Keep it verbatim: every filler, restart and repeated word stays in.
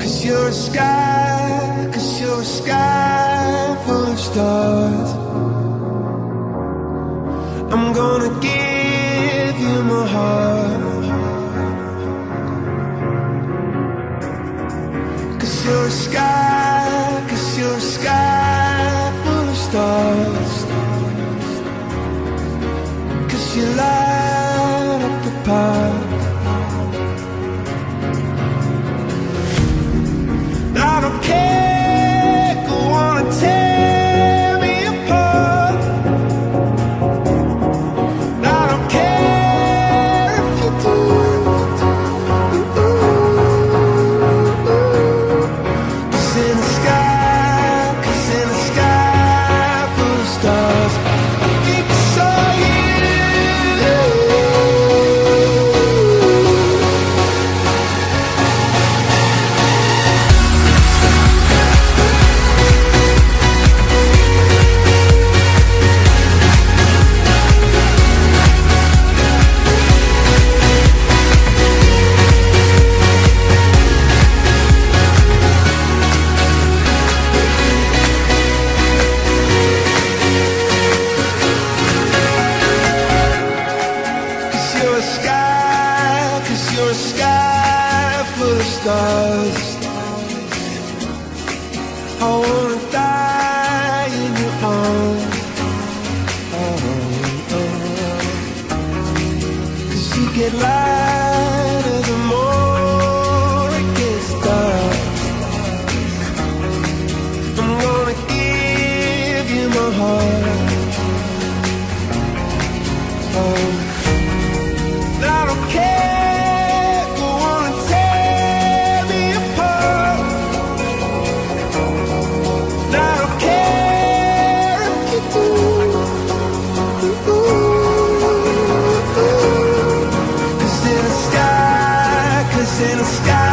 'Cause you're a sky, 'cause you're a sky full of stars. I'm gonna give you my heart. 'Cause you're a sky, 'cause you're a sky full of stars. 'Cause you light up the path. I don't care, go on and tear me apart. I don't care if you do. Cause in the sky, cause in the sky full of stars, I think I saw you. You're a sky full of stars. I wanna die in your arms. Oh, oh. 'Cause you get lighter the more it gets dark. I'm gonna give you my heart. Oh, I don't care. In the sky